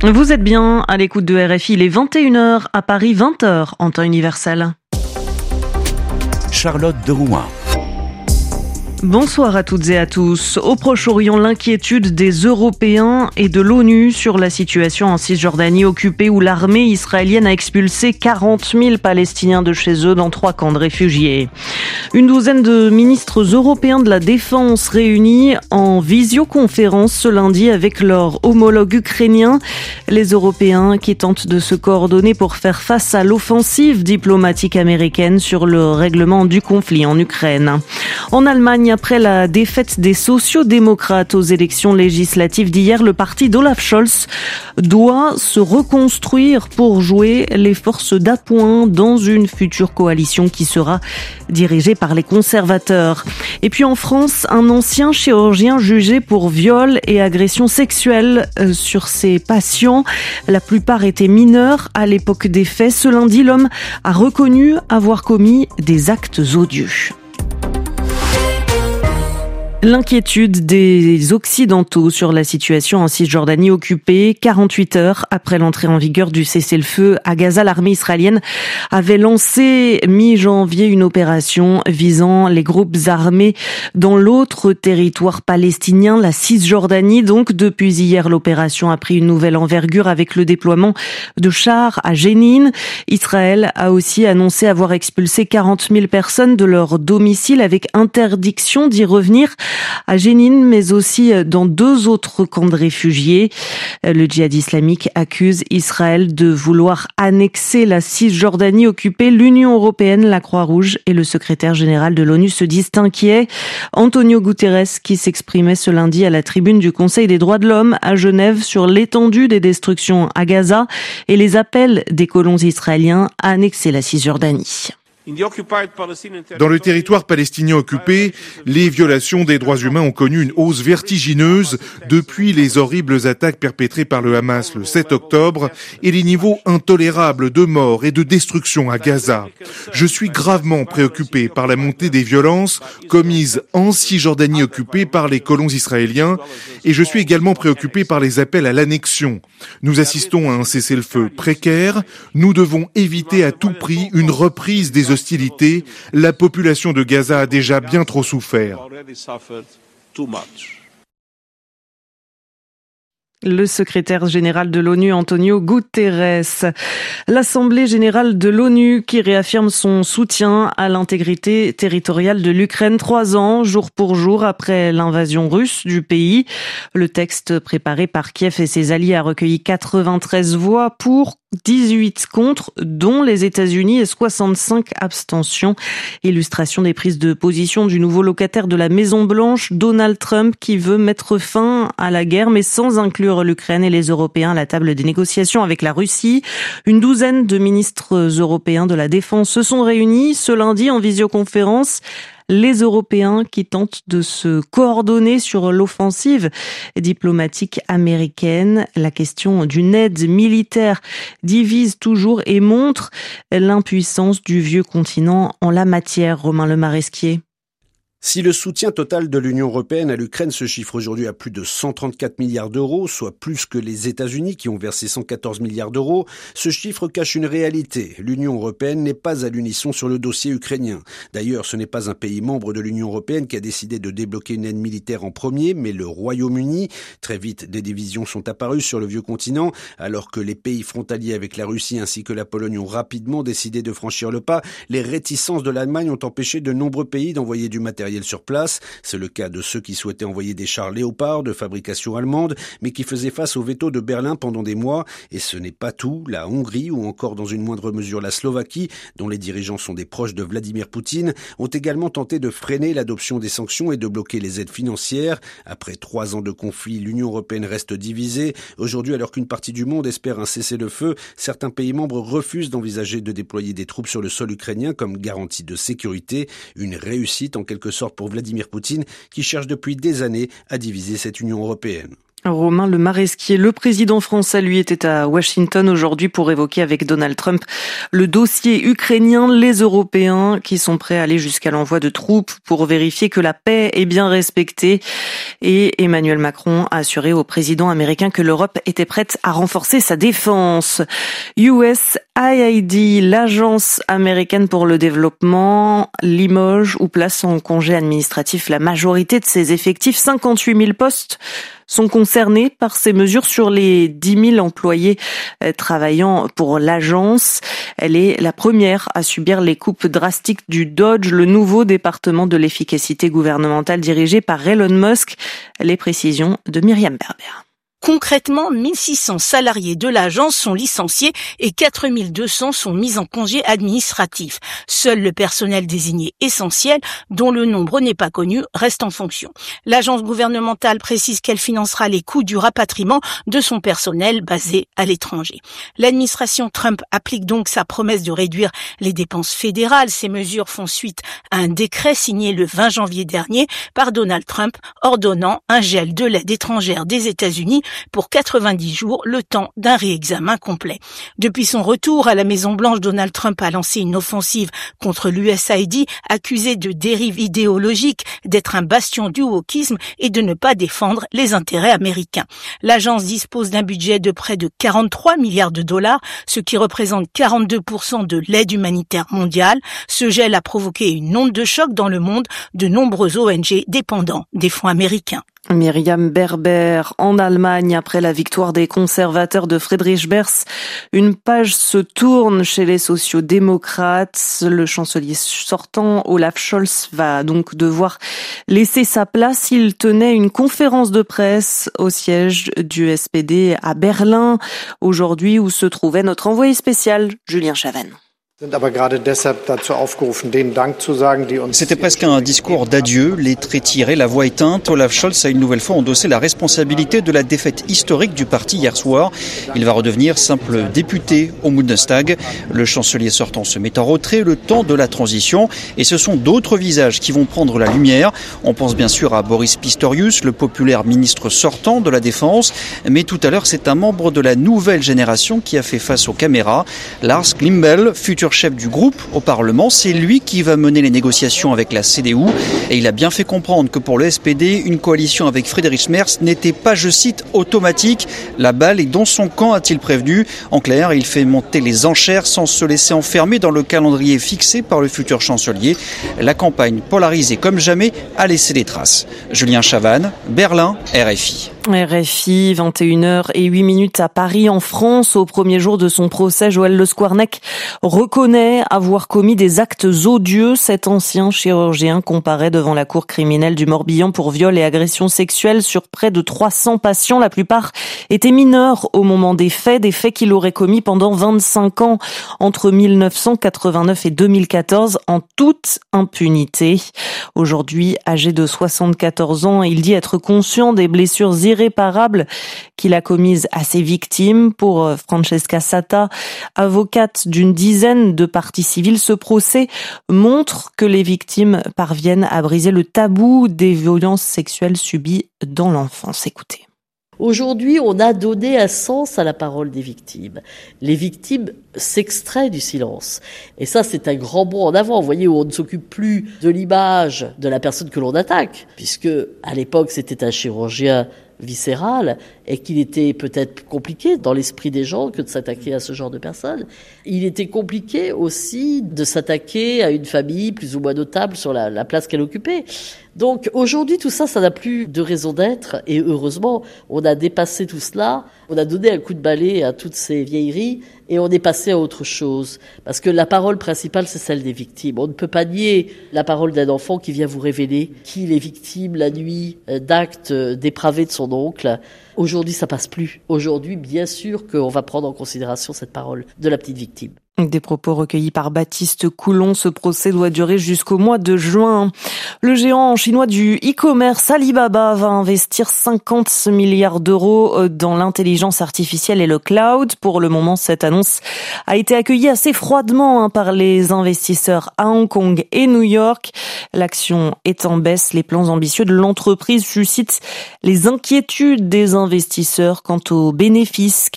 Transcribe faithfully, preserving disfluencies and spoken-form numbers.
Vous êtes bien à l'écoute de R F I, il est vingt et une heures à Paris, vingt heures en temps universel. Charlotte de Rouen. Bonsoir à toutes et à tous. Au Proche-Orient, l'inquiétude des Européens et de l'ONU sur la situation en Cisjordanie occupée où l'armée israélienne a expulsé quarante mille Palestiniens de chez eux dans trois camps de réfugiés. Une douzaine de ministres européens de la Défense réunis en visioconférence ce lundi avec leurs homologues ukrainiens. Les Européens qui tentent de se coordonner pour faire face à l'offensive diplomatique américaine sur le règlement du conflit en Ukraine. En Allemagne, après la défaite des sociaux-démocrates aux élections législatives d'hier, le parti d'Olaf Scholz doit se reconstruire pour jouer les forces d'appoint dans une future coalition qui sera dirigée par les conservateurs. Et puis en France, un ancien chirurgien jugé pour viol et agression sexuelle sur ses patients. La plupart étaient mineurs à l'époque des faits. Ce lundi, l'homme a reconnu avoir commis des actes odieux. L'inquiétude des Occidentaux sur la situation en Cisjordanie occupée. quarante-huit heures après l'entrée en vigueur du cessez-le-feu à Gaza, l'armée israélienne avait lancé mi-janvier une opération visant les groupes armés dans l'autre territoire palestinien, la Cisjordanie. Donc, depuis hier, l'opération a pris une nouvelle envergure avec le déploiement de chars à Jénine. Israël a aussi annoncé avoir expulsé quarante mille personnes de leur domicile avec interdiction d'y revenir à Jénine, mais aussi dans deux autres camps de réfugiés. Le djihad islamique accuse Israël de vouloir annexer la Cisjordanie occupée. L'Union européenne, la Croix-Rouge et le secrétaire général de l'ONU se disent inquiets. Antonio Guterres, qui s'exprimait ce lundi à la tribune du Conseil des droits de l'homme à Genève sur l'étendue des destructions à Gaza et les appels des colons israéliens à annexer la Cisjordanie. Dans le territoire palestinien occupé, les violations des droits humains ont connu une hausse vertigineuse depuis les horribles attaques perpétrées par le Hamas le sept octobre et les niveaux intolérables de morts et de destruction à Gaza. Je suis gravement préoccupé par la montée des violences commises en Cisjordanie occupée par les colons israéliens et je suis également préoccupé par les appels à l'annexion. Nous assistons à un cessez-le-feu précaire. Nous devons éviter à tout prix une reprise des hostilités. La population de Gaza a déjà bien trop souffert. Le secrétaire général de l'ONU, Antonio Guterres. L'Assemblée générale de l'ONU qui réaffirme son soutien à l'intégrité territoriale de l'Ukraine trois ans, jour pour jour, après l'invasion russe du pays. Le texte préparé par Kiev et ses alliés a recueilli quatre-vingt-treize voix pour, dix-huit contre, dont les États-Unis et soixante-cinq abstentions. Illustration des prises de position du nouveau locataire de la Maison-Blanche, Donald Trump, qui veut mettre fin à la guerre, mais sans inclure l'Ukraine et les Européens à la table des négociations avec la Russie. Une douzaine de ministres européens de la Défense se sont réunis ce lundi en visioconférence. Les Européens qui tentent de se coordonner sur l'offensive diplomatique américaine. La question d'une aide militaire divise toujours et montre l'impuissance du vieux continent en la matière. Romain Lemaresquier. Si le soutien total de l'Union européenne à l'Ukraine se chiffre aujourd'hui à plus de cent trente-quatre milliards d'euros, soit plus que les États-Unis qui ont versé cent quatorze milliards d'euros, ce chiffre cache une réalité. L'Union européenne n'est pas à l'unisson sur le dossier ukrainien. D'ailleurs, ce n'est pas un pays membre de l'Union européenne qui a décidé de débloquer une aide militaire en premier, mais le Royaume-Uni. Très vite, des divisions sont apparues sur le vieux continent, alors que les pays frontaliers avec la Russie ainsi que la Pologne ont rapidement décidé de franchir le pas. Les réticences de l'Allemagne ont empêché de nombreux pays d'envoyer du matériel sur place. C'est le cas de ceux qui souhaitaient envoyer des chars Léopard de fabrication allemande, mais qui faisaient face au veto de Berlin pendant des mois. Et ce n'est pas tout. La Hongrie, ou encore dans une moindre mesure la Slovaquie, dont les dirigeants sont des proches de Vladimir Poutine, ont également tenté de freiner l'adoption des sanctions et de bloquer les aides financières. Après trois ans de conflit, l'Union européenne reste divisée. Aujourd'hui, alors qu'une partie du monde espère un cessez-le-feu, certains pays membres refusent d'envisager de déployer des troupes sur le sol ukrainien comme garantie de sécurité. Une réussite en quelque sorte pour Vladimir Poutine qui cherche depuis des années à diviser cette Union européenne. Romain Le Maresquier, le président français, lui, était à Washington aujourd'hui pour évoquer avec Donald Trump le dossier ukrainien, les Européens qui sont prêts à aller jusqu'à l'envoi de troupes pour vérifier que la paix est bien respectée. Et Emmanuel Macron a assuré au président américain que l'Europe était prête à renforcer sa défense. U S A I D, l'agence américaine pour le développement, limoge ou place en congé administratif la majorité de ses effectifs. cinquante-huit mille postes sont concernés par ces mesures sur les dix mille employés travaillant pour l'agence. Elle est la première à subir les coupes drastiques du Dodge, le nouveau département de l'efficacité gouvernementale dirigé par Elon Musk. Les précisions de Myriam Berber. Concrètement, mille six cents salariés de l'agence sont licenciés et quatre mille deux cents sont mis en congé administratif. Seul le personnel désigné essentiel, dont le nombre n'est pas connu, reste en fonction. L'agence gouvernementale précise qu'elle financera les coûts du rapatriement de son personnel basé à l'étranger. L'administration Trump applique donc sa promesse de réduire les dépenses fédérales. Ces mesures font suite à un décret signé le vingt janvier dernier par Donald Trump ordonnant un gel de l'aide étrangère des États-Unis pour quatre-vingt-dix jours, le temps d'un réexamen complet. Depuis son retour à la Maison-Blanche, Donald Trump a lancé une offensive contre l'U S A I D, accusé de dérive idéologique, d'être un bastion du wokisme et de ne pas défendre les intérêts américains. L'agence dispose d'un budget de près de quarante-trois milliards de dollars, ce qui représente quarante-deux pour cent de l'aide humanitaire mondiale. Ce gel a provoqué une onde de choc dans le monde, de nombreux O N G dépendant des fonds américains. Myriam Berber, en Allemagne, après la victoire des conservateurs de Friedrich Merz, une page se tourne chez les sociaux-démocrates. Le chancelier sortant, Olaf Scholz, va donc devoir laisser sa place. Il tenait une conférence de presse au siège du S P D à Berlin, aujourd'hui où se trouvait notre envoyé spécial, Julien Chavannes. C'était presque un discours d'adieu, les traits tirés, la voix éteinte. Olaf Scholz a une nouvelle fois endossé la responsabilité de la défaite historique du parti hier soir. Il va redevenir simple député au Bundestag. Le chancelier sortant se met en retrait le temps de la transition et ce sont d'autres visages qui vont prendre la lumière. On pense bien sûr à Boris Pistorius, le populaire ministre sortant de la Défense, mais tout à l'heure c'est un membre de la nouvelle génération qui a fait face aux caméras. Lars Glimbel, futur chef du groupe au Parlement, c'est lui qui va mener les négociations avec la C D U et il a bien fait comprendre que pour le S P D, une coalition avec Friedrich Merz n'était pas, je cite, automatique. La balle est dans son camp, a-t-il prévenu. En clair, il fait monter les enchères sans se laisser enfermer dans le calendrier fixé par le futur chancelier. La campagne polarisée comme jamais a laissé des traces. Julien Chavannes, Berlin, R F I. R F I, vingt et une heures zéro huit minutes à Paris, en France. Au premier jour de son procès, Joël Le Squarnec reconnaît avoir commis des actes odieux. Cet ancien chirurgien comparaît devant la cour criminelle du Morbihan pour viol et agression sexuelle sur près de trois cents patients. La plupart étaient mineurs au moment des faits, des faits qu'il aurait commis pendant vingt-cinq ans, entre mille neuf cent quatre-vingt-neuf et deux mille quatorze, en toute impunité. Aujourd'hui, âgé de soixante-quatorze ans, il dit être conscient des blessures irréparables qu'il a commises à ses victimes. Pour Francesca Satta, avocate d'une dizaine de parties civiles, ce procès montre que les victimes parviennent à briser le tabou des violences sexuelles subies dans l'enfance. Écoutez. Aujourd'hui, on a donné un sens à la parole des victimes. Les victimes s'extraient du silence. Et ça, c'est un grand bond en avant. Vous voyez, où on ne s'occupe plus de l'image de la personne que l'on attaque, puisque à l'époque, c'était un chirurgien viscéral et qu'il était peut-être compliqué dans l'esprit des gens que de s'attaquer à ce genre de personnes. Il était compliqué aussi de s'attaquer à une famille plus ou moins notable sur la, la place qu'elle occupait. Donc aujourd'hui, tout ça, ça n'a plus de raison d'être et heureusement, on a dépassé tout cela, on a donné un coup de balai à toutes ces vieilleries et on est passé à autre chose. Parce que la parole principale, c'est celle des victimes. On ne peut pas nier la parole d'un enfant qui vient vous révéler qu'il est victime la nuit d'actes dépravés de son oncle. Aujourd'hui, ça passe plus. Aujourd'hui, bien sûr qu'on va prendre en considération cette parole de la petite victime. Des propos recueillis par Baptiste Coulon. Ce procès doit durer jusqu'au mois de juin. Le géant chinois du e-commerce Alibaba va investir cinquante milliards d'euros dans l'intelligence artificielle et le cloud. Pour le moment, cette annonce a été accueillie assez froidement par les investisseurs à Hong Kong et New York. L'action est en baisse. Les plans ambitieux de l'entreprise suscitent les inquiétudes des investisseurs quant aux bénéfices